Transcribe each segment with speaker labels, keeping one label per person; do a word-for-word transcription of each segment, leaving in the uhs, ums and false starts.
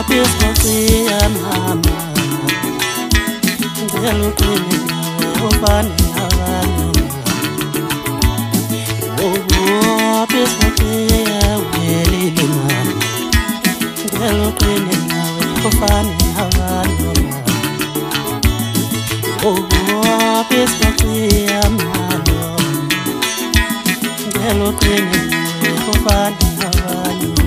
Speaker 1: Piscotia mama, Gelo Queen, Ofani Havana. Oh, Piscotia, Willy Lima, Gelo Queen, Ofani Havana. Oh, Piscotia mama, Gelo Queen, Ofani Havana.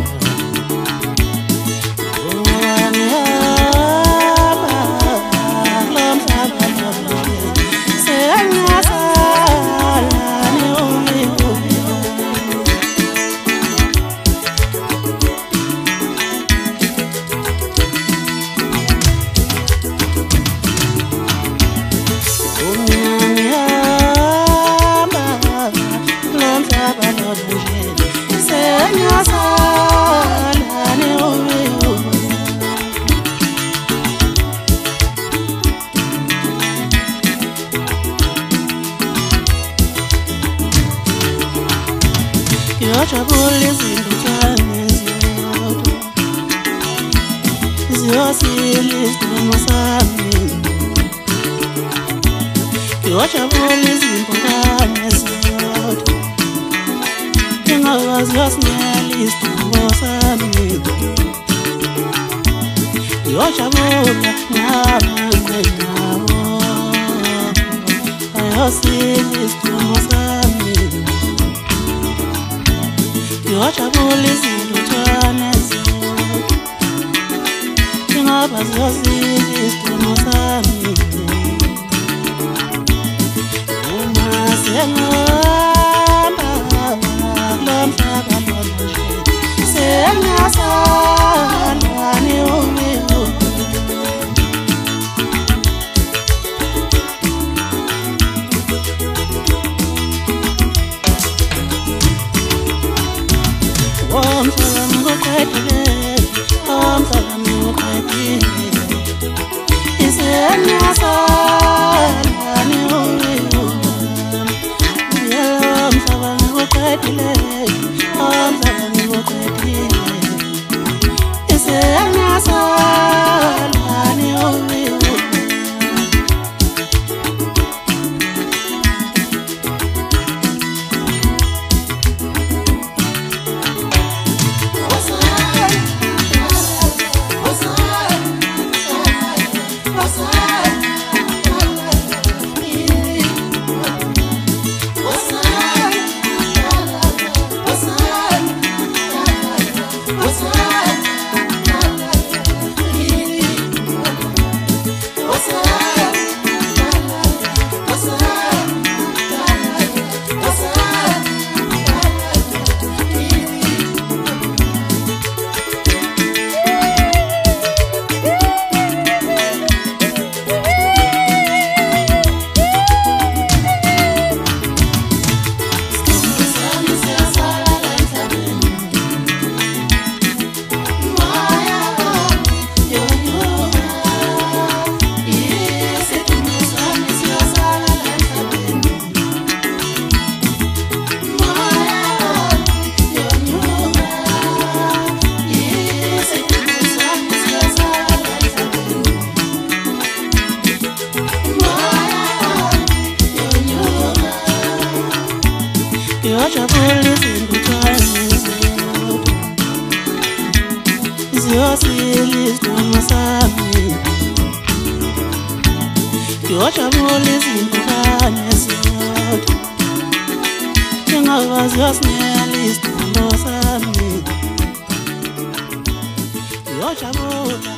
Speaker 1: Yojabule zinduthane zodwa ziyosile isimo sami. Yojabule izimpukane zodwa ingawazi yosinyela isimo sami. Yojabula ngamanye nawo ayosile isimo sami. Yojabule izinduthane zodwa ingaba ziyosile isimo sami. Uma sengihamba lo mhlaba lo nje sengasala niwe. I'm sorry, I'm quite I'm sorry, I'm quite Is it my son? I'm sorry, I'm quite I'm sorry, I'm quite Is it my son? I'm Yojabule izinduthane zodwa ziyosile isimo sami. Yojabule izinduthane zodwa ingawazi yosinyela isimo sami. Yojabule